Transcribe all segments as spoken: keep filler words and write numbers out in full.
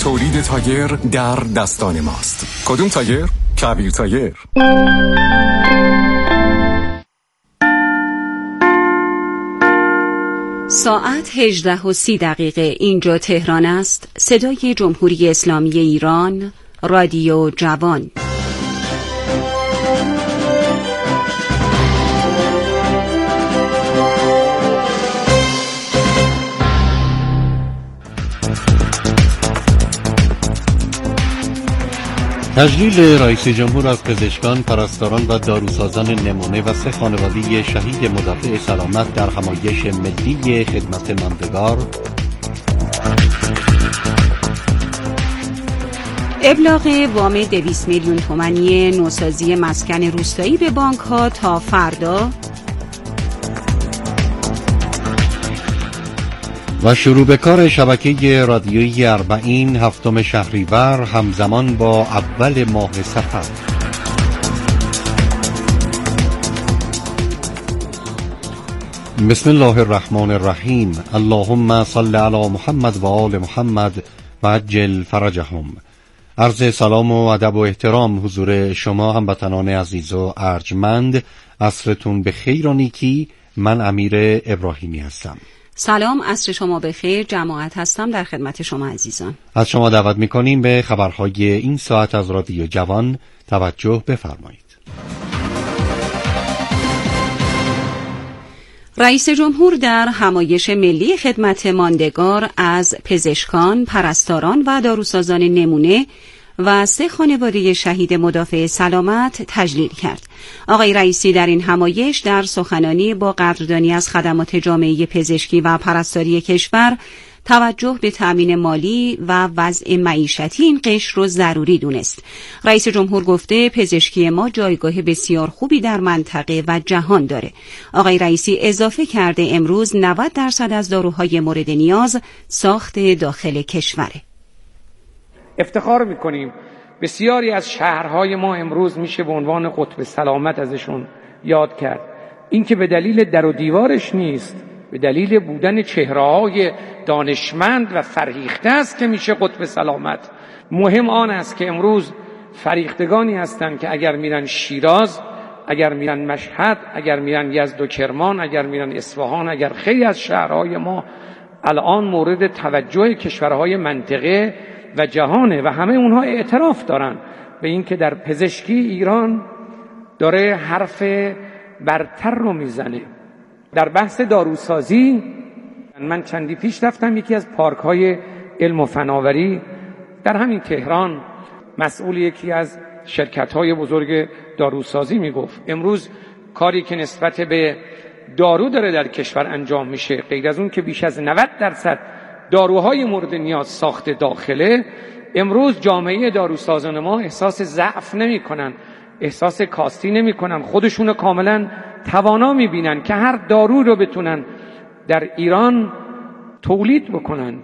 تولید تایر در دستان ماست. کدوم تایر؟ کبیر تایر. ساعت هجده و سی دقیقه اینجا تهران است. صدای جمهوری اسلامی ایران، رادیو جوان. تجلیل رئیس جمهور از پزشکان، پرستاران و داروسازان نمونه و سه خانواده شهید مدافع سلامت در همایش ملی خدمت ماندگار. ابلاغ وام دویست میلیون تومانی نوسازی مسکن روستایی به بانک ها تا فردا. و شروع به کار شبکه رادیویی اربعین هفتم شهریور همزمان با اول ماه صفر. بسم الله الرحمن الرحیم. اللهم صل علی محمد و آل محمد و عجل فرجهم. عرض سلام و ادب و احترام حضور شما هموطنان عزیز و ارجمند. عصرتون به خیر و نیکی. من امیر ابراهیمی هستم. سلام، عصر شما بخیر. جماعت هستم در خدمت شما عزیزان. از شما دعوت می‌کنیم به خبرهای این ساعت از رادیو جوان توجه بفرمایید. رئیس جمهور در همایش ملی خدمت ماندگار از پزشکان، پرستاران و داروسازان نمونه و سه خانواده شهید مدافع سلامت تجلیل کرد. آقای رئیسی در این همایش در سخنرانی با قدردانی از خدمات جامعه پزشکی و پرستاری کشور توجه به تأمین مالی و وضع معیشتی این قشر رو ضروری دونست. رئیس جمهور گفته پزشکی ما جایگاه بسیار خوبی در منطقه و جهان داره. آقای رئیسی اضافه کرده امروز نود درصد از داروهای مورد نیاز ساخت داخل کشوره. افتخار میکنیم بسیاری از شهرهای ما امروز میشه به عنوان قطب سلامت ازشون یاد کرد. این که به دلیل در و دیوارش نیست، به دلیل بودن چهره‌های دانشمند و فرهیخته است که میشه قطب سلامت. مهم آن است که امروز فریختگانی هستند که اگر میرن شیراز، اگر میرن مشهد، اگر میرن یزد و کرمان، اگر میرن اصفهان، اگر خیلی از شهرهای ما الان مورد توجه کشورهای منطقه و جهانه و همه اونها اعتراف دارن به این که در پزشکی ایران داره حرف برتر رو میزنه. در بحث داروسازی من چندی پیش رفتم یکی از پارک های علم و فناوری در همین تهران، مسئول یکی از شرکت های بزرگ داروسازی میگفت امروز کاری که نسبت به دارو داره در کشور انجام میشه، غیر از اون که بیش از نود درصد داروهای مورد نیاز ساخت داخله، امروز جامعه داروسازان ما احساس ضعف نمی کنن، احساس کاستی نمی کنن، خودشونو کاملا توانا می بینن که هر دارو رو بتونن در ایران تولید بکنن.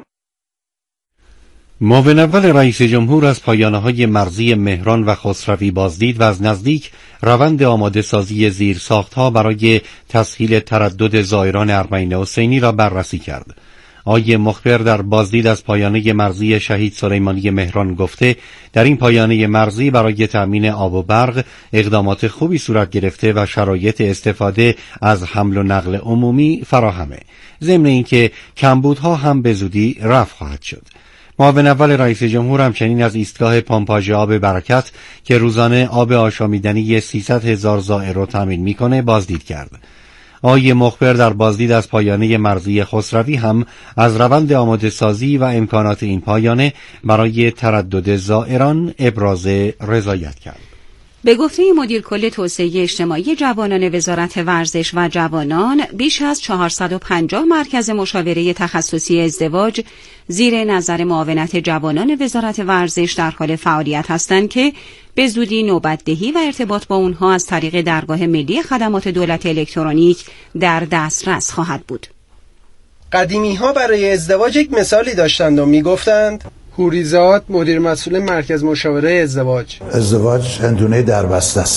معاون اول رئیس جمهور از پایانه‌های مرزی مهران و خسروی بازدید و از نزدیک روند آماده سازی زیرساخت‌ها برای تسهیل تردد زائران اربعین حسینی را بررسی کرد. آقای مخبر در بازدید از پایانه مرزی شهید سلیمانی مهران گفته در این پایانه مرزی برای تأمین آب و برق اقدامات خوبی صورت گرفته و شرایط استفاده از حمل و نقل عمومی فراهمه. ضمن اینکه کمبودها هم به زودی رفع خواهد شد. معاون اول رئیس جمهور همچنین از ایستگاه پمپاژ آب برکت که روزانه آب آشامیدنی سیصد هزار زائر را تامین میکنه بازدید کرد. آقای مخبر در بازدید از پایانه مرزی خسروی هم از روند آماده سازی و امکانات این پایانه برای تردد زائران ابراز رضایت کرد. به گفته مدیر کل توسعه اجتماعی جوانان وزارت ورزش و جوانان، بیش از چهارصد و پنجاه مرکز مشاوره تخصصی ازدواج زیر نظر معاونت جوانان وزارت ورزش در حال فعالیت هستند که به زودی نوبت دهی و ارتباط با اونها از طریق درگاه ملی خدمات دولت الکترونیک در دسترس خواهد بود. قدیمی ها برای ازدواج یک مثالی داشتند و می گفتند هوریزاد مدیر مسئول مرکز مشاوره ازدواج ازدواج هندونه دربسته است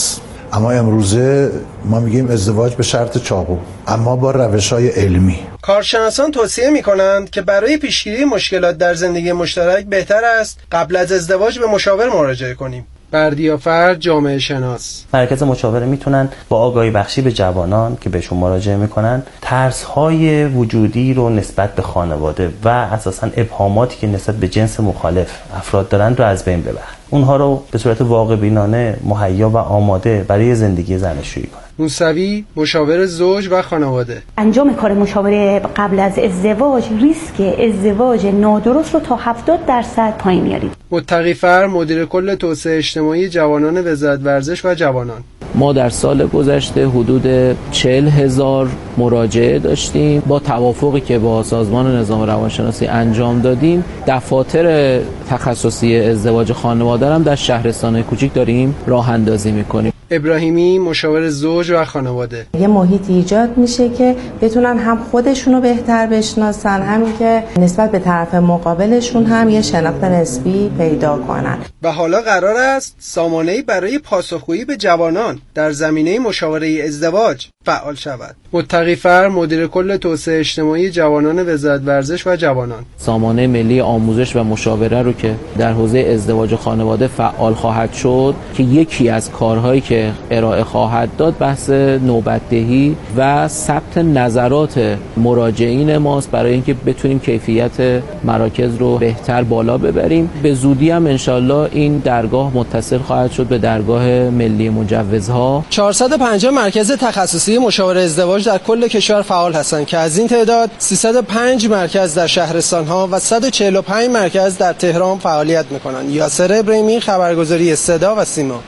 اما امروزه ما میگیم ازدواج به شرط چاقو، اما با روش‌های علمی. کارشناسان توصیه میکنند که برای پیشگیری مشکلات در زندگی مشترک بهتر است قبل از ازدواج به مشاور مراجعه کنیم. بردیافر، جامعه شناس. مرکز مشاوره میتونن با آگاهی بخشی به جوانان که بهشون مراجعه میکنن ترس‌های وجودی رو نسبت به خانواده و اساساً ابهاماتی که نسبت به جنس مخالف افراد دارن رو از بین ببرن. اونها رو به صورت واقع بینانه مهیا و آماده برای زندگی زناشویی کنن. موسوی، مشاور زوج و خانواده. انجام کار مشاوره قبل از ازدواج ریسک ازدواج نادرست رو تا هفتاد درصد پایین میارید. متقی‌فر، مدیر کل توسعه اجتماعی جوانان وزارت ورزش و جوانان. ما در سال گذشته حدود چهل هزار مراجعه داشتیم. با توافقی که با سازمان نظام روانشناسی انجام دادیم، دفاتر تخصصی ازدواج خانواده هم در شهرستان‌های کوچیک داریم راه اندازی می‌کنیم. ابراهیمی، مشاور زوج و خانواده. یه محیطی ایجاد میشه که بتونن هم خودشونو بهتر بشناسن، همین که نسبت به طرف مقابلشون هم یه شناخت نسبی پیدا کنن. و حالا قرار است سامانه‌ای برای پاسخگویی به جوانان در زمینه مشاوره ازدواج فعال شود. متقی‌فر، مدیر کل توسعه اجتماعی جوانان وزارت ورزش و جوانان. سامانه ملی آموزش و مشاوره رو که در حوزه ازدواج و خانواده فعال خواهد شد که یکی از کارهایی که ارائه خواهد داد بحث نوبت‌دهی و ثبت نظرات مراجعین ماست برای اینکه بتونیم کیفیت مراکز رو بهتر بالا ببریم. به زودی هم انشالله این درگاه متصل خواهد شد به درگاه ملی مجوزها. چهارصد و پنجاه مرکز تخصصی مشاوره ازدواج در کل کشور فعال هستند که از این تعداد سیصد و پنج مرکز در شهرستان‌ها و صد و چهل و پنج مرکز در تهران فعالیت می‌کنند. یاسر ابراهیمی، خبرگزاری صدا و سیما.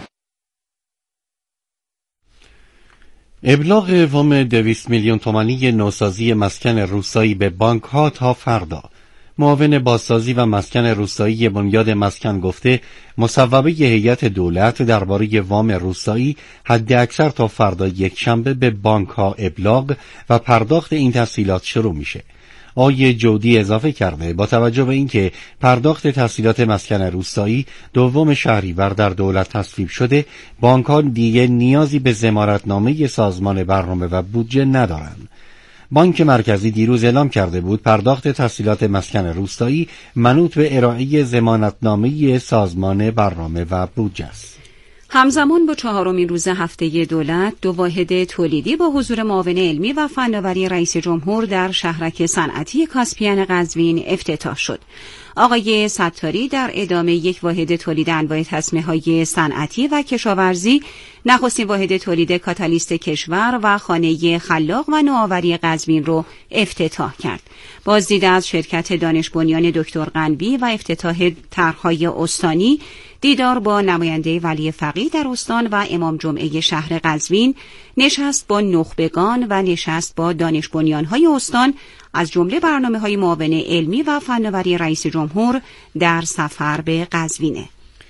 ابلاغ وام دویست میلیون تومانی نوسازی مسکن روستایی به بانک ها تا فردا. معاون بازسازی و مسکن روستایی بنیاد مسکن گفته مصوبه هیئت دولت درباره وام روستایی حد اکثر تا فردا یک شنبه به بانک ها ابلاغ و پرداخت این تسهیلات شروع میشه. آقای جودی اضافه کرده با توجه به اینکه پرداخت تسهیلات مسکن روستایی دوم شهریور در دولت تصویب شده، بانک‌ها دیگه نیازی به ضمانتنامه سازمان برنامه و بودجه ندارند. بانک مرکزی دیروز اعلام کرده بود پرداخت تسهیلات مسکن روستایی منوط به ارائه ضمانتنامه سازمان برنامه و بودجه است. همزمان با چهارمین روز هفته دولت، دو واحد تولیدی با حضور معاون علمی و فناوری رئیس جمهور در شهرک صنعتی کاسپیان قزوین افتتاح شد. آقای ستاری در ادامه یک واحد تولید انواع تسمه‌های صنعتی و کشاورزی، نخستین واحد تولید کاتالیست کشور و خانه خلاق و نوآوری قزوین رو افتتاح کرد. بازدید از شرکت دانش بنیان دکتر قنبی و افتتاح طرح‌های استانی، دیدار با نماینده ولی فقیه در استان و امام جمعه شهر قزوین، نشست با نخبگان و نشست با دانش بنیان‌های استان از جمله برنامه‌های معاون علمی و فناوری رئیس جمهور در سفر به قزوینه.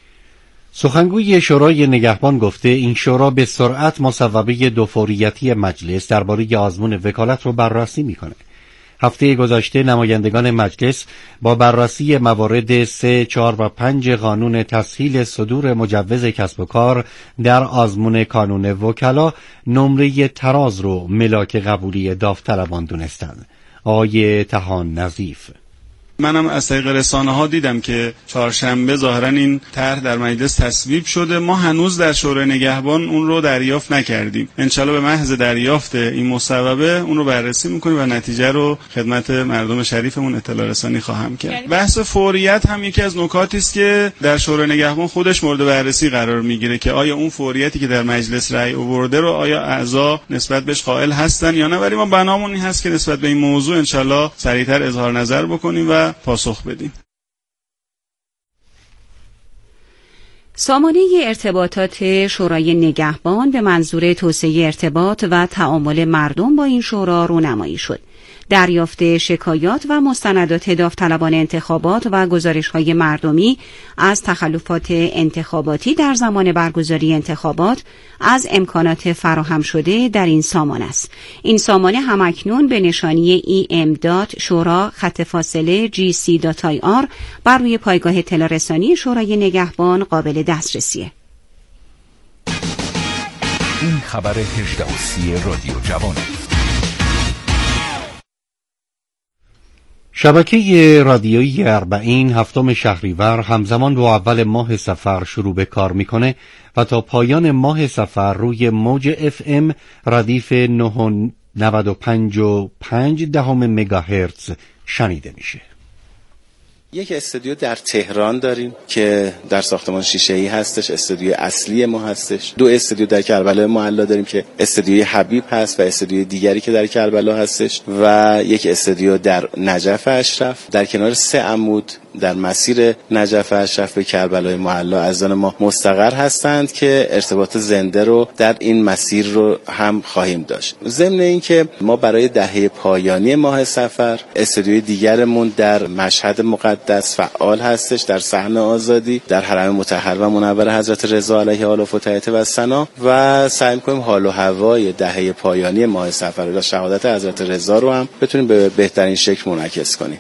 سخنگوی شورای نگهبان گفته این شورا به سرعت مصوبه دوفوریتی مجلس درباره آزمون وکالت رو بررسی میکنه. هفته گذشته نمایندگان مجلس با بررسی موارد سه، چهار و پنج قانون تسهیل صدور مجوز کسب و کار در آزمون کانون وکلا نمره تراز رو ملاک قبولی داوطلبان دونستند. آقای طحان نظیف: منم از طریق رسانه ها دیدم که چهارشنبه ظاهرا این طرح در مجلس تصویب شده. ما هنوز در شورای نگهبان اون رو دریافت نکردیم. انشالله به محض دریافت این مصوبه اون رو بررسی میکنیم و نتیجه رو خدمت مردم شریفمون اطلاع رسانی خواهم کرد. بحث فوریت هم یکی از نکاتی است که در شورای نگهبان خودش مورد بررسی قرار میگیره که آیا اون فوریتی که در مجلس رأی آورده رو آیا اعضا نسبت بهش قائل هستن یا نه. ولی ما بنامون این هست که نسبت به این موضوع انشالله سریعتر اظهار نظر بکنیم و پاسخ بدیم. سامانه ارتباطات شورای نگهبان به منظور توسعه ارتباط و تعامل مردم با این شورا رونمایی شد. دریافت شکایات و مستندات داوطلبان انتخابات و گزارش‌های مردمی از تخلفات انتخاباتی در زمان برگزاری انتخابات از امکانات فراهم شده در این سامانه است. این سامانه همکنون به نشانی ای ام دات شورا خط فاصله جی سی دات آی آر بر روی پایگاه اطلاع رسانی شورای نگهبان قابل دسترسیه. این خبر هجده و سی رادیو جوانه. شبکه رادیویی اربعین هفتم شهریور همزمان با اول ماه صفر شروع به کار میکنه و تا پایان ماه صفر روی موج اف ام ردیف نود و پنج و پنج دهم مگاهرتز شنیده میشه. یک استودیو در تهران داریم که در ساختمان شیشه‌ای هستش، استودیو اصلی ما هستش. دو استودیو در کربلا معلی داریم که استودیوی حبیب هست و استودیوی دیگری که در کربلا هستش و یک استودیو در نجف اشرف. در کنار سه عمود در مسیر نجف اشرف به کربلای معلی عزیزان ما مستقر هستند که ارتباط زنده رو در این مسیر رو هم خواهیم داشت. ضمن این که ما برای دهه پایانی ماه صفر استودیوی دیگرمون در مشهد مقدس فعال هستش، در صحن آزادی، در حرم مطهر و منور حضرت رضا علیه آل و فتحیت و ثنا و سعی می‌کنیم حال و هوای دهه پایانی ماه صفر و شهادت حضرت رضا رو هم بتونیم به بهترین شکل منعکس کنیم.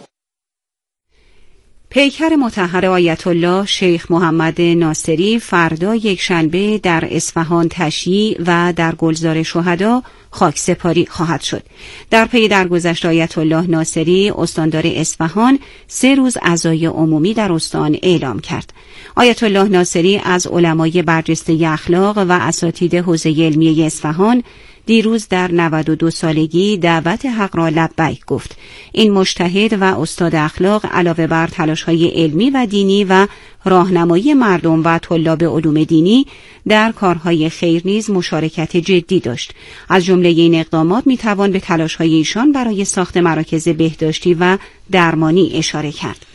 پیکر مطهر آیت الله شیخ محمد ناصری فردا یکشنبه در اصفهان تشییع و در گلزار شهدا خاکسپاری خواهد شد. در پی درگذشت آیت الله ناصری استاندار اصفهان سه روز عزای عمومی در استان اعلام کرد. آیت الله ناصری از علمای برجسته اخلاق و اساتید حوزه علمیه اصفهان دیروز در نود و دو سالگی دعوت حق را لبیک گفت. این مجتهد و استاد اخلاق علاوه بر تلاش‌های علمی و دینی و راهنمایی مردم و طلاب علوم دینی در کارهای خیر نیز مشارکت جدی داشت. از جمله این اقدامات میتوان به تلاش‌های ایشان برای ساخت مراکز بهداشتی و درمانی اشاره کرد.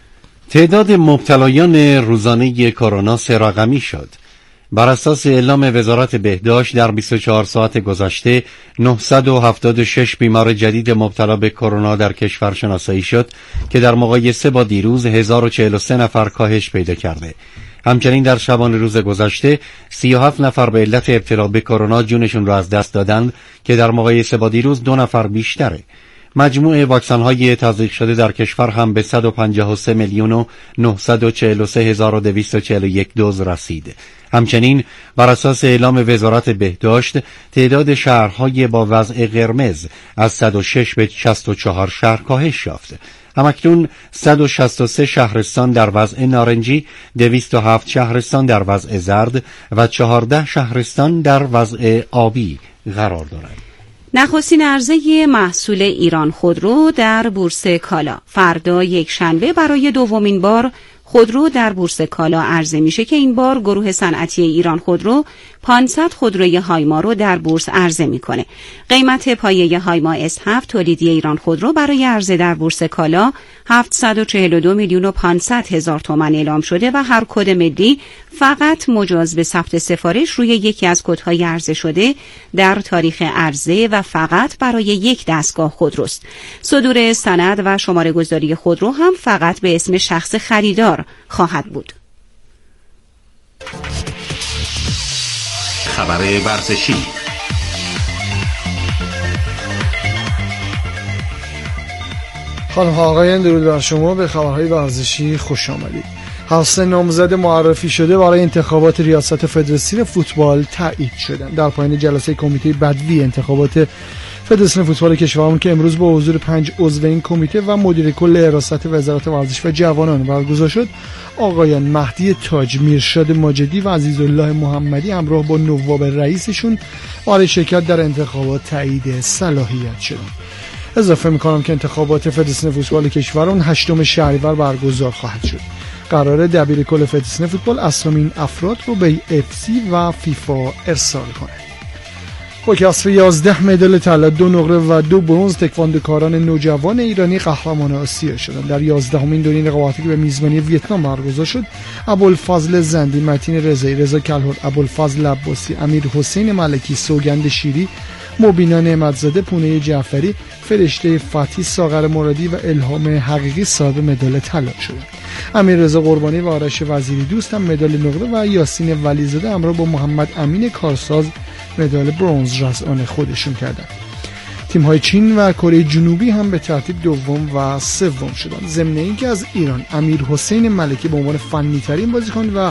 تعداد مبتلایان روزانه کرونا سه رقمی شد. بر اساس اعلام وزارت بهداشت در بیست و چهار ساعت گذشته نهصد و هفتاد و شش بیمار جدید مبتلا به کرونا در کشور شناسایی شد که در مقایسه با دیروز هزار و چهل و سه نفر کاهش پیدا کرده. همچنین در شبانه روز گذشته سی و هفت نفر به علت ابتلا به کرونا جونشون را از دست دادند که در مقایسه با دیروز دو نفر بیشتره. مجموع واکسن‌های تزریق شده در کشور هم به صد و پنجاه و سه میلیون و نهصد و چهل و سه هزار و دویست و چهل و یک دوز رسید. همچنین بر اساس اعلام وزارت بهداشت تعداد شهرهای با وضع قرمز از صد و شش به شصت و چهار شهر کاهش یافت. همکنون صد و شصت و سه شهرستان در وضع نارنجی، دویست و هفت شهرستان در وضع زرد و چهارده شهرستان در وضع آبی قرار دارند. نخستین عرضه محصول ایران خودرو در بورس کالا فردا یک شنبه برای دومین بار خودرو در بورس کالا عرضه میشه که این بار گروه صنعتی ایران خودرو پانصد خودروی هایما رو در بورس عرضه میکنه. قیمت پایه هایما اس هفت تولیدی ایران خودرو برای عرضه در بورس کالا هفتصد و چهل و دو میلیون و پانصد هزار تومان اعلام شده و هر کد ملی فقط مجاز به ثبت سفارش روی یکی از کدهای عرضه شده در تاریخ عرضه و فقط برای یک دستگاه خودروست. صدور سند و شماره گذاری خودرو هم فقط به اسم شخص خریدار خواهد بود. خبر ورزشی. خانم ها آقایان درود بر شما، به خبرهای ورزشی خوش آمدید. هفت نامزد معرفی شده برای انتخابات ریاست فدراسیون فوتبال تایید شدند. در پایان جلسه کمیته بدوی انتخابات فدراسیون فوتبال کشورمون که امروز با حضور پنج عضو این کمیته و مدیر کل حراست وزارت ورزش و جوانان برگزار شد، آقایان مهدی تاج، میرشاد ماجدی و عزیزالله محمدی همراه با نواب رئیسشون برای شرکت در انتخابات تایید صلاحیت شدند. اضافه میکنم که انتخابات فدراسیون فوتبال کشورمون هشتم شهریور برگزار خواهد شد. قراره دبیر کل فدراسیون فوتبال اسامی افراد رو به اف سی و فیفا ارسال کنه. با کسب یازده مدال طلا، دو نقره و دو برنز، تکواندوکاران نوجوان ایرانی قهرمان آسیا شدند. در یازدهمین دورین رقابتی که به میزبانی ویتنام برگزار شد، ابوالفضل زندی، متین رضایی، رضا کلهر، ابوالفضل عباسی، امیر حسین ملکی، سوگند شیری، مبینا نعمتزاده، پونه جعفری، فرشته فتی، ساغر مرادی و الهام حقیقی صاحب مدال طلا شدند. امیر رضا قربانی و آرش وزیری دوست هم مدال نقره و یاسین ولیزاده همراه با محمد امین کارساز مدال برنز رسانه خودشون کردند. تیم‌های چین و کره جنوبی هم به ترتیب دوم و سوم شدند. ضمن اینکه از ایران امیر حسین ملکی به عنوان فنی ترین بازیکن و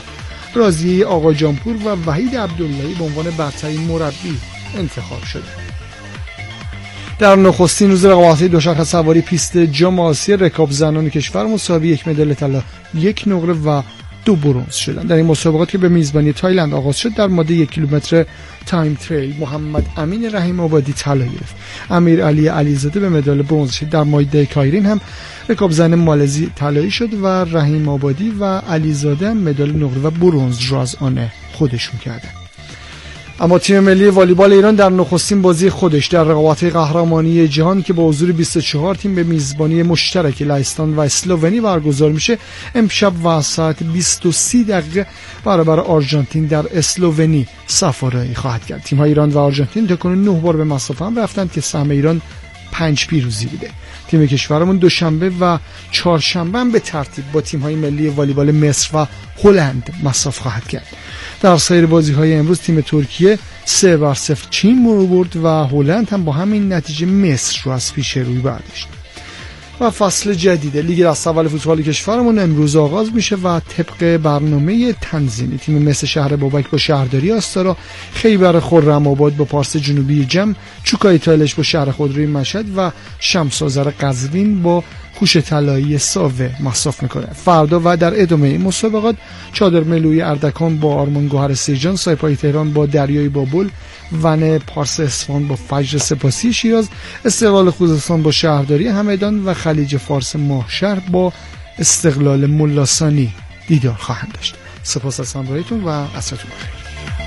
راضیه آقاجانپور و وحید عبداللهی به عنوان برترین مربی انتخاب شده. در نخستین روز رقابت‌های دوچرخه سواری پیست جام آسیا رکاب زنان کشور مساوی یک مدال طلا، یک نقره و دو برنز شدند. در این مسابقات که به میزبانی تایلند آغاز شد در ماده یک کیلومتر تایم تریل محمد امین رحیم آبادی طلا گرفت. امیر علی علیزاده به مدال برنز شد. در ماده کایرین هم رکاب زن مالزی طلایی شد و رحیم آبادی و علیزاده مدال نقره و برنز را از آن خودشون کردند. اما تیم ملی والیبال ایران در نخستین بازی خودش در رقابت‌های قهرمانی جهان که با حضور بیست و چهار تیم به میزبانی مشترک لهستان و اسلوونی برگزار میشه، امشب و ساعت بیست و سه دقیقه برابر آرژانتین در اسلوونی سفارایی خواهد کرد. تیم‌های ایران و آرژانتین تاکنون نه بار به مسافه هم رفتند که سهم ایران پنج پیروزی بوده. تیم کشورمون دوشنبه و چهارشنبه هم به ترتیب با تیم‌های ملی والیبال مصر و هلند مصاف خواهد کرد. در سایر بازی‌های امروز تیم ترکیه سه بر صفر چین مرور برد و هلند هم با همین نتیجه مصر رو از پیش روی برداشت. و فصل جدید لیگ دستاول فوتبال کشورمون امروز آغاز میشه و طبق برنامه تنظیمی تیم مس شهر بابک با شهرداری آستارا، خیبر خرم‌آباد با پارس جنوبی جم، چوکای تایلش با شهر خودروی مشهد و شمس آذر قزوین با خوش طلایی ساوه مصاف میکنه. فردا و در ادامه این مسابقات چادر ملوی اردکان با آرمان گوهر سیجان، سایپای تهران با دریای بابل، ون پارس اصفهان با فجر سپاسی شیراز، استقلال خوزستان با شهرداری همدان و خلیج فارس ماهشهر با استقلال ملاسانی دیدار خواهند داشت. سپاس از همراهیتون و عصرتون بخیر.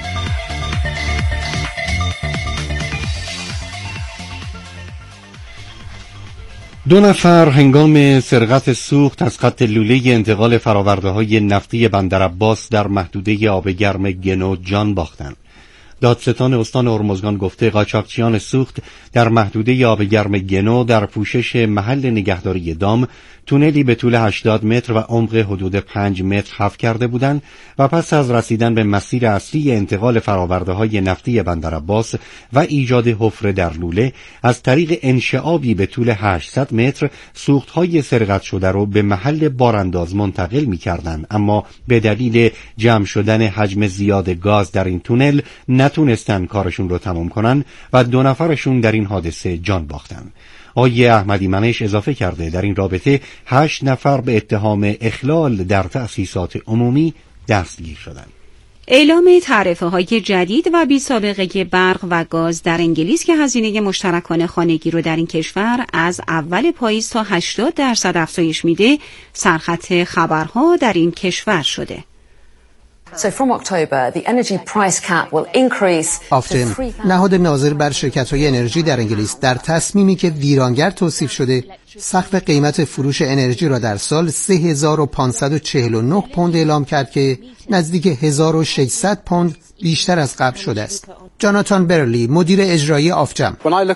دو نفر هنگام سرقت سوخت از خط لوله انتقال فرآورده‌های نفتی بندرعباس در محدوده آب گرم گنو جان باختند. دادستان استان هرمزگان گفته قاچاقچیان سوخت در محدوده آب گرم گنو در پوشش محل نگهداری دام تونلی به طول هشتاد متر و عمق حدود پنج متر حفر کرده بودند و پس از رسیدن به مسیر اصلی انتقال فرآورده‌های نفتی بندرعباس و ایجاد حفره در لوله از طریق انشعابی به طول هشتصد متر سوخت‌های سرقت شده را به محل بارانداز منتقل می‌کردند، اما به دلیل جمع شدن حجم زیاد گاز در این تونل نتونستن کارشون رو تمام کنن و دو نفرشون در این حادثه جان باختن. آقای احمدی منش اضافه کرده در این رابطه هشت نفر به اتهام اخلال در تأسیسات عمومی دستگیر شدند. اعلام تعرفه‌های جدید و بی سابقه برق و گاز در انگلیس که هزینه مشترکان خانگی رو در این کشور از اول پاییز تا هشتاد درصد افزایش میده، سرخط خبرها در این کشور شده. So from October, the energy price cap will increase. آفتم، نهاد ناظر بر شرکت‌های انرژی در انگلیس در تصمیمی که ویرانگر توصیف شده، سقف قیمت فروش انرژی را در سال سه هزار و پانصد و چهل و نه پوند اعلام کرد که نزدیک هزار و ششصد پوند بیشتر از قبل شده است. جاناتان برلی، مدیر اجرایی آفجم: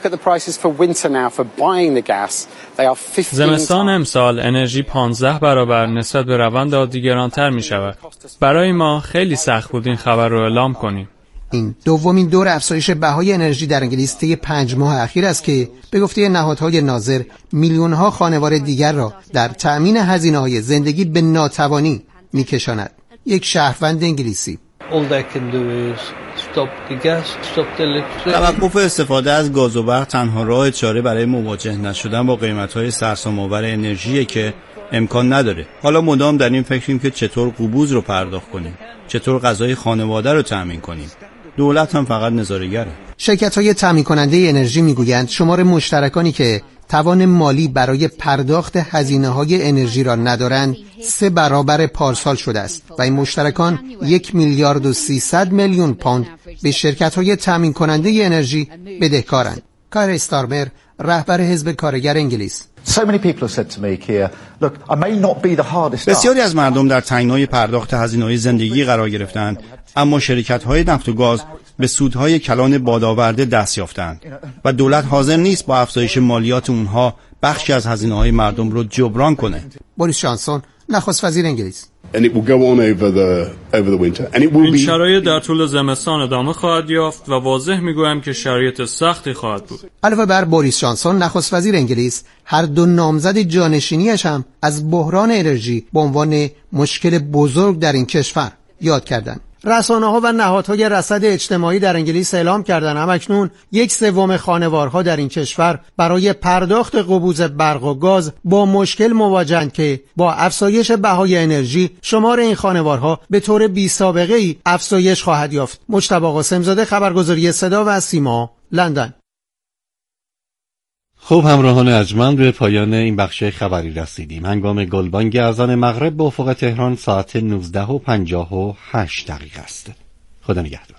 زمستان امسال انرژی پانزده برابر نسبت به روند عادی گرانتر می شود. برای ما خیلی سخت بود این خبر رو اعلام کنیم. این دومین دور افزایش بهای انرژی در انگلیس طی پنج ماه اخیر است که به گفته نهادهای ناظر میلیون‌ها خانوار دیگر را در تأمین هزینه‌های زندگی به ناتوانی می‌کشاند. یک شهروند انگلیسی: توقف استفاده از گاز و برق تنها راه چاره برای مواجه نشدن با قیمت‌های سرسام‌آور انرژی که امکان نداره. حالا مدام در این فکریم که چطور قبوز رو پرداخت کنیم، چطور غذای خانواده رو تأمین کنیم. دولت هم فقط نظاره‌گره. شرکت‌های تأمین کننده انرژی میگویند شمار مشترکانی که توان مالی برای پرداخت هزینه‌های انرژی را ندارند سه برابر پارسال شده است و این مشترکان یک میلیارد و سیصد میلیون پوند به شرکت‌های تأمین کننده انرژی بدهکارند. کار استارمر، رهبر حزب کارگر انگلیس: بسیاری از مردم در تنگنای پرداخت هزینه‌های زندگی قرار گرفتند، اما شرکت‌های نفت و گاز به سودهای کلان بادآورده دست یافتند و دولت حاضر نیست با افزایش مالیات اونها بخشی از هزینه‌های مردم رو جبران کنه. بوریس جانسون، نخست وزیر انگلیس: این شرایط در طول زمستان ادامه خواهد یافت و واضح میگویم که شرایط سختی خواهد بود. علاوه بر بوریس جانسون نخست وزیر انگلیس، هر دو نامزد جانشینیش هم از بحران انرژی به عنوان مشکل بزرگ در این کشور یاد کردند. رسانه‌ها و نهادهای رصد اجتماعی در انگلیس اعلام کردند همکنون یک سوم خانوارها در این کشور برای پرداخت قبوض برق و گاز با مشکل مواجهند که با افزایش بهای انرژی شمار این خانوارها به طور بی‌سابقه‌ای افزایش خواهد یافت. مجتبی قاسم‌زاده، خبرگزاری صدا و سیما، لندن. خوب همراهان ارجمند، به پایان این بخش خبری رسیدیم. هنگام گلبانگ اذان مغرب به افق تهران ساعت نوزده و پنجاه و هشت دقیقه است. خدا نگهدار.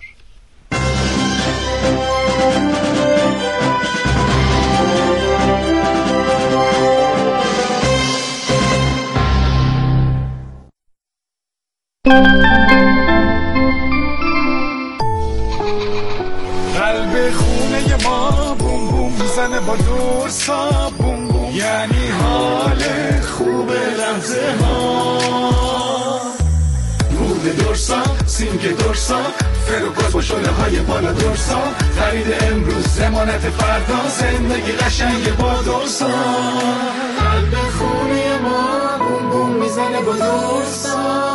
قلب خونه ما بوم بوم میزنه با دورسا بوم بوم، یعنی حال خوب لحظه ها. نور دورسا، سینک دورسا، فروگاز با شله های بالا دورسا، خرید امروز ضمانت فردا، زندگی قشنگ با دورسا. قلب خونه ما بوم بوم میزنه با دورسا.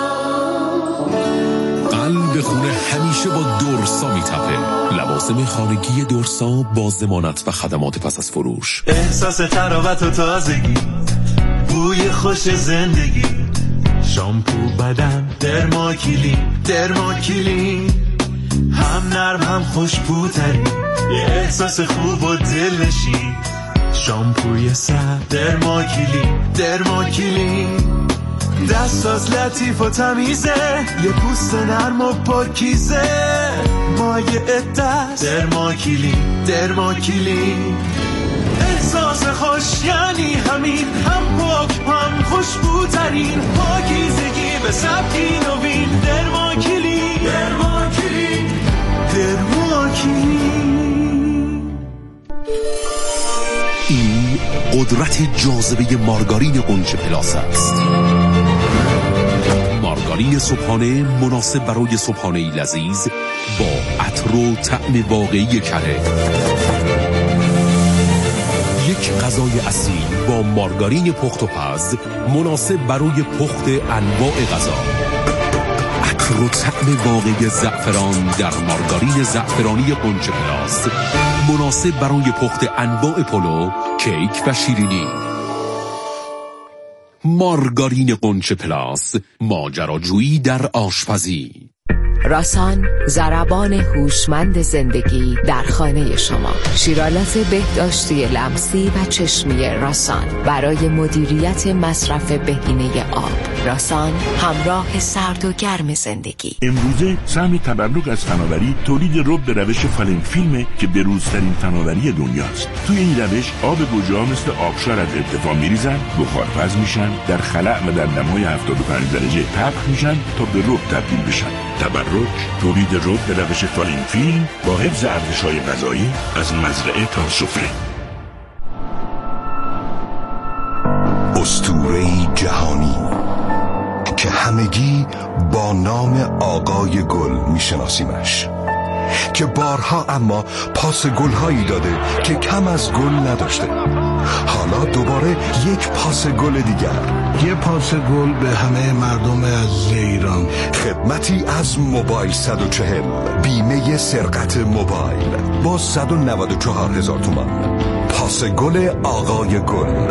قلب خونه همیشه با دورسا میتپه. لوازم خانگی دورسا با ضمانت و خدمات پس از فروش. احساس تراوت و تازگی، بوی خوش زندگی، شامپو بدن درماکیلین، درماکیلین، هم نرم هم خوشبوترین، یه احساس خوب و دلنشین. شامپوی سر درماکیلین، درماکیلین، دستاز لطیف و تمیزه، یه پوست نرم و پاکیزه، مایع دست درماکیلین، درماکیلین. احساس خوش یعنی همین، هم پاک هم خوشبوترین، پاکیزگی به سبکی نوین. درماکیلین، درماکیلین، درماکیلین. این قدرت جاذبه مارگارین غنچه پلاس است. مارگارین صبحانه مناسب برای صبحانه‌ای لذیذ با عطر و طعم واقعی کره. یک غذای اصیل با مارگارین پخت و پز مناسب برای پخت انواع غذا. عطر و طعم واقعی زعفران در مارگارین زعفرانی غنچه پلاس مناسب برای پخت انواع پلو، کیک و شیرینی. مارگارین غنچه پلاس، ماجراجویی در آشپزی. راسان، ضربان هوشمند زندگی در خانه شما. شیرالات بهداشتی لمسی و چشمی راسان برای مدیریت مصرف بهینه آب. راسان، همراه سرد و گرم زندگی. امروزه سهم تبرک از فناوری تولید رب به روش فالن فیلمه که بروزترین فناوری دنیاست. توی این روش آب گوجه‌ها مثل آبشار از ارتفاع میریزن، بخارپز میشن، در خلأ و در دمای هفتاد و پنج درجه پخش میشن تا به رب تبدیل بشن. تبرک تولید رب به روش فالن فیلم با حفظ ارزش‌های غذایی از مزرعه تا سفره. اسطوره‌ای جهانی که همگی با نام آقای گل میشناسیمش، که بارها اما پاس گل‌هایی داده که کم از گل نداشته. حالا دوباره یک پاس گل دیگر، یه پاس گل به همه مردم عزیز ایران. خدمتی از موبایل صد و چهل، بیمه سرقت موبایل با صد و نود و چهار هزار تومان. پاس گل آقای گل.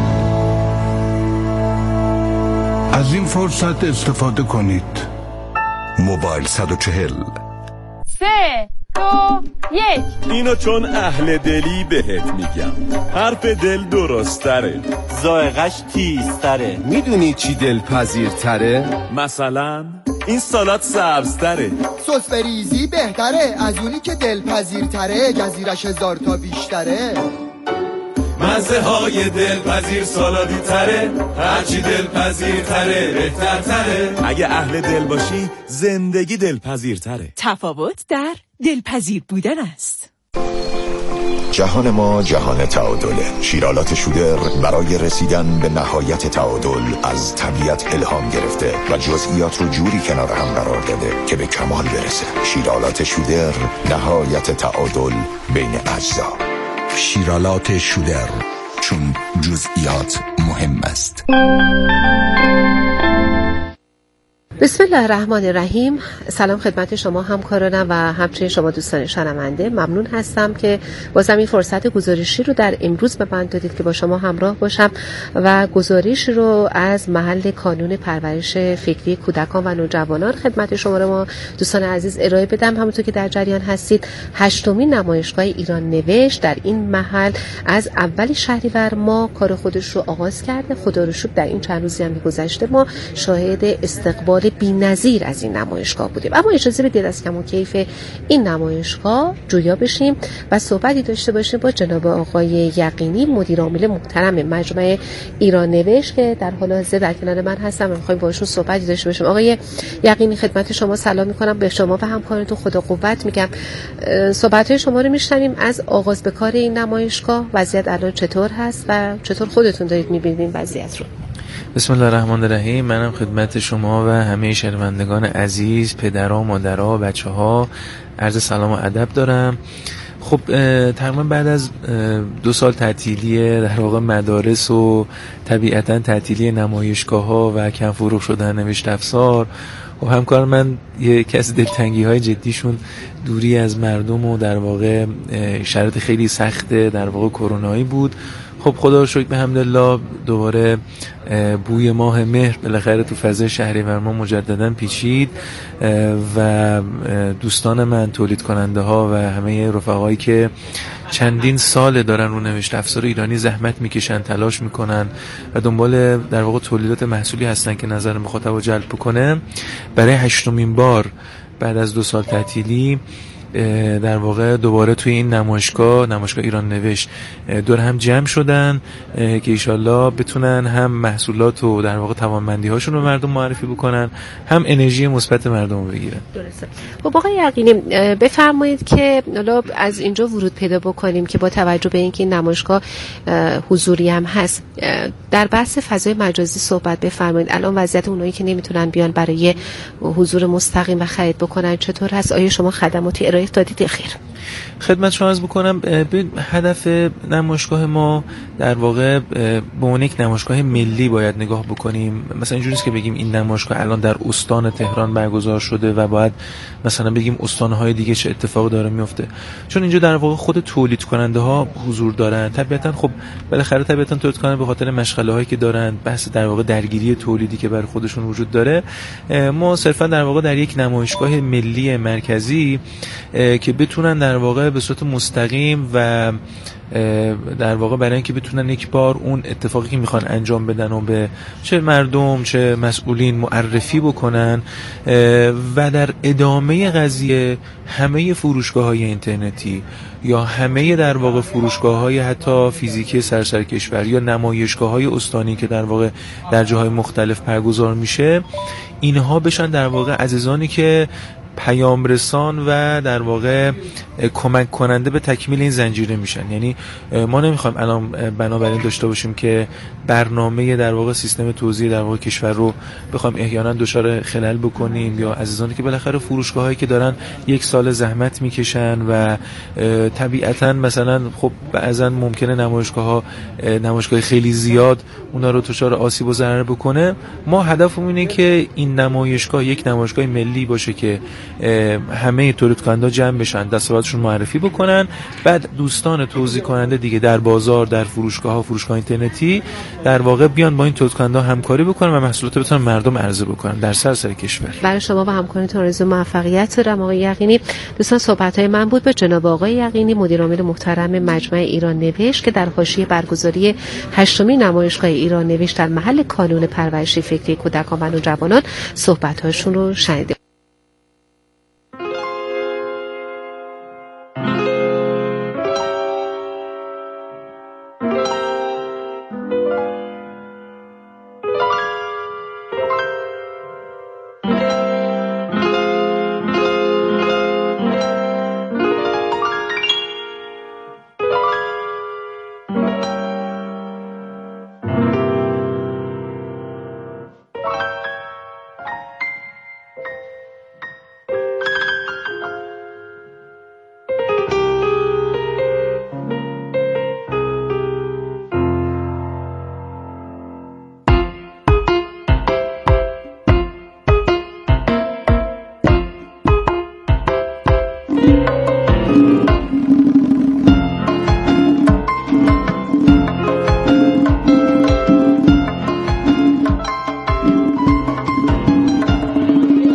از این فرصت استفاده کنید. موبایل صد و چهل. سه دو یک. اینو چون اهل دلی بهت میگم، حرف دل درستره، ذائقه‌اش تیزتره. میدونی چی دلپذیرتره؟ مثلا این سالاد سبزتره، سس بریزی بهتره از اونی که دلپذیرتره، جزیرش هزار تا بیشتره. مزه های دلپذیر سالادی تره، هرچی دلپذیر تره بهتر تره. اگه اهل دل باشی زندگی دلپذیر تره. تفاوت در دلپذیر بودن است. جهان ما جهان تعادله. شیرالات شودر برای رسیدن به نهایت تعادل از طبیعت الهام گرفته و جزئیات رو جوری کنار هم قرار داده که به کمال برسه. شیرالات شودر، نهایت تعادل بین اجزا. شیرالات شودر، چون جزئیات مهم است. بسم الله الرحمن الرحیم. سلام خدمت شما همکارانم و همچنین شما دوستان شنونده. ممنون هستم که بازم این فرصت گزارشی رو در امروز به من دادید که با شما همراه باشم و گزارش رو از محل کانون پرورش فکری کودکان و نوجوانان خدمت شما رو ما دوستان عزیز ارائه بدم. همونطور که در جریان هستید هشتمین نمایشگاه ایران نوشت در این محل از اول شهریور ما کار خودش رو آغاز کرده. خدا رو شکر در این چند روزی هم گذشته ما شاهد استقبال بی‌نظیر از این نمایشگاه بودیم. اما اجازه بدید از کم و کیف این نمایشگاه جویا بشیم و صحبتی داشته باشیم با جناب آقای یقینی، مدیر عامل محترم مجمع ایران نوشت که در حال حاضر در کنار من هستم و می‌خوایم باشون صحبتی داشته باشیم. آقای یقینی خدمت شما سلام می‌کنم، به شما و همکارانتون خدا قوت میگم. صحبت‌های شما رو می‌شنویم از آغاز به کار این نمایشگاه. وضعیت الان چطور هست و چطور خودتون دارید می‌بینید وضعیت رو؟ بسم الله الرحمن الرحیم. منم خدمت شما و همه شنوندگان عزیز، پدرها، مادرها، بچه‌ها عرض سلام و ادب دارم. خب تقریبا بعد از دو سال تعطیلی در واقع مدارس و طبیعتاً تعطیلی نمایشگاه‌ها و کم فروغ شدن نوشت افزار و همکار من یکی از دلتنگی‌های جدیشون دوری از مردم و در واقع شرایط خیلی سخت در واقع کرونایی بود. خب خدا رو شکر به حمدالله دوباره بوی ماه مهر بالاخره تو فضای شهریور ما مجددا پیچید و دوستان من، تولید کننده ها و همه رفقایی که چندین سال دارن رو نوشت افزار ایرانی زحمت میکشن، تلاش میکنن و دنبال در واقع تولیدات محصولی هستن که نظر مخاطب رو جلب کنه، برای هشتمین بار بعد از دو سال تعطیلی در واقع دوباره توی این نمایشگاه نمایشگاه ایران نوشت دور هم جمع شدن که ایشالله بتونن هم محصولات و در واقع توانمندی هاشون رو مردم معرفی بکنن، هم انرژی مثبت مردم رو بگیرن. درسته. خب آقای یقینی بفرمایید که حالا از اینجا ورود پیدا بکنیم که با توجه به اینکه این نمایشگاه حضوری هم هست، در بحث فضای مجازی صحبت بفرمایید. الان وضعیت اونایی که نمیتونن بیان برای حضور مستقیم و خرید بکنن چطور هست؟ آیا شما خدماتی ارائه دادید خیر؟ خدمت شما عرض بکنم هدف نمایشگاه ما در واقع به عنوان یک نمایشگاه ملی باید نگاه بکنیم. مثلا اینجوری نیست که بگیم این نمایشگاه الان در استان تهران برگزار شده و باید مثلا بگیم استان‌های دیگه چه اتفاقی داره میفته، چون اینجا در واقع خود تولید کننده ها حضور دارن. طبیعتا خب بالاخره طبیعتا تولید کننده به خاطر مشغله هایی که دارن، بحث در واقع درگیری تولیدی که برای خودشون وجود داره، ما صرفا در واقع در یک نمایشگاه ملی مرکزی که بتونن در واقع به صورت مستقیم و در واقع برای اینکه بتونن یک بار اون اتفاقی که میخوان انجام بدن و به چه مردم چه مسئولین معرفی بکنن و در ادامه قضیه همه فروشگاه‌های اینترنتی یا همه در واقع فروشگاه‌های حتی فیزیکی سراسر کشور یا نمایشگاه‌های استانی که در واقع در جاهای مختلف برگزار میشه، اینها بشن در واقع عزیزانی که پیام رسان و در واقع کمک کننده به تکمیل این زنجیره میشن. یعنی ما نمیخوایم الان بنابراین داشته باشیم که برنامه در واقع سیستم توزیع در واقع کشور رو بخوایم احیانا دچار خلل بکنیم، یا عزیزانی که بالاخره فروشگاهایی که دارن یک سال زحمت میکشن و طبیعتا مثلا خب بعضا ممکنه نمایشگاه‌ها نمایشگاه خیلی زیاد اونا رو دچار آسیب و ضرر بکنه. ما هدفمون اینه که این نمایشگاه یک نمایشگاه ملی باشه که همه تولید کننده جمع بشن، دستاوردشون معرفی بکنن، بعد دوستان توزیع کننده دیگه در بازار، در فروشگاه‌ها، فروشگاه اینترنتی در واقع بیان با این تولید کننده همکاری بکنن و محصولات بتونن مردم عرضه بکنن در سراسر کشور. برای شما و همکارانتون آرزوی موفقیت دارم آقای یقینی. دوستان صحبت‌های من بود با جناب آقای یقینی، مدیر عامل محترم مجمع ایران نوشت که در حاشیه برگزاری هشتمین نمایشگاه ایران نوشت در محل کانون پرورش فکری کودکان و نوجوانان صحبت‌هاشون رو شنیدیم.